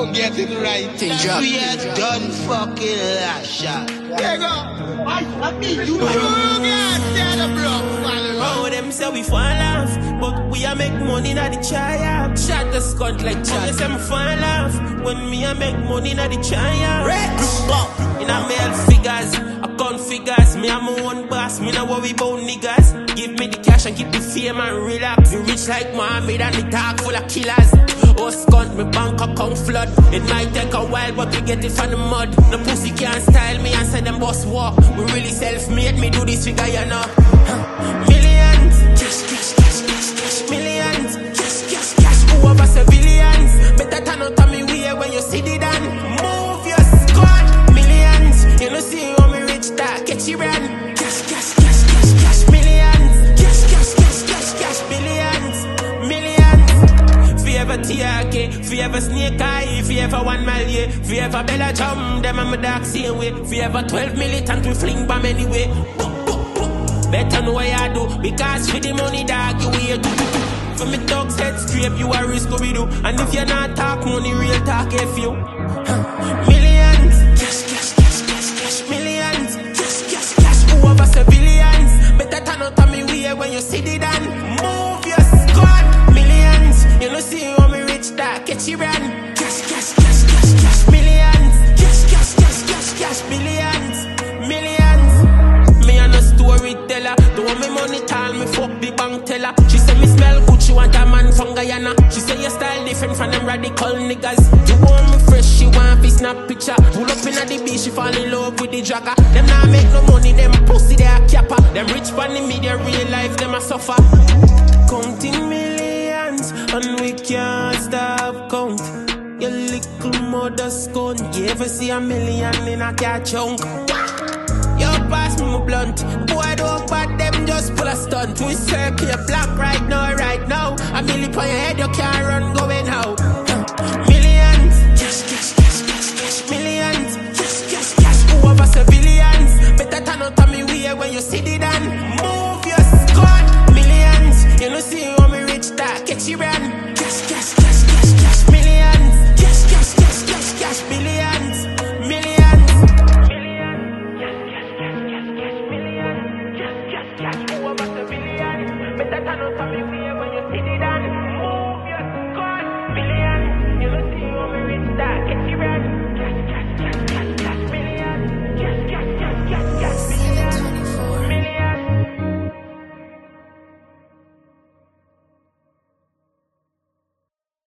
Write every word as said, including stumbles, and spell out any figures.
don't get it right. That we are done fucking lasha. There you go. I mean, you get the block. Oh, them say we fall off, but we a make money na the triumph. Shot the scunt like Chad. They say me fall off when me a make money na the triumph. In a male figures, account figures. Me a my own boss, me no worry about niggas. Give me the cash and keep the fame and relax. Me rich like Mohammed and the talk full of killers. Oh, scunt, me bank account flood. It might take a while, but we get it from the mud. No pussy can't style me and say them boss walk. We really self-made, me do this figure, you know. Millions, cash, cash, cash, cash, cash. Millions, cash, cash, cash. Who over civilians? Better turn out on me way when you see the done. Move your squad. Millions, you know see how me rich that catch you run. Cash, cash, cash, cash, cash. Millions, cash, cash, cash, cash, cash. Billions, millions. If you ever T R K, if you ever Snake Eye, if you ever one mile, yeah. If you ever Bella Jump, them I'm a dark same way. If you ever twelve militant, we fling bomb anyway. Better know what you do, because for the money, dog, you wear do do do. For me dogs head scrape, you a risk we do. And if you not talk money, real talk if you huh. Millions, cash, cash, cash, cash, cash. Millions, cash, cash, cash. Who over civilians? Better turn out on me way when you see the done. Move your squad. Millions, you know see how me rich that catch you run. Cash, cash, cash, cash, cash. Millions, cash, cash, cash, cash, cash. Billions, millions. Me and a storyteller. Don't want me money tall, me fuck the bank teller. She say me smell good, she want a man from Guyana. She say your style different from them radical niggas. You want me fresh, she want me snap picture. Pull up in at the beach, she fall in love with the jagger. Them not make no money, them pussy they a capper. Them rich from the media, real life, them a suffer. Counting millions, and we can't stop count. Your little mother's gun. You ever see a million in a car chunk? Yo, pass me my blunt. Boy, don't bad them, just pull a stunt. We circle your block right now, right now. A million on your head, you can't run going out.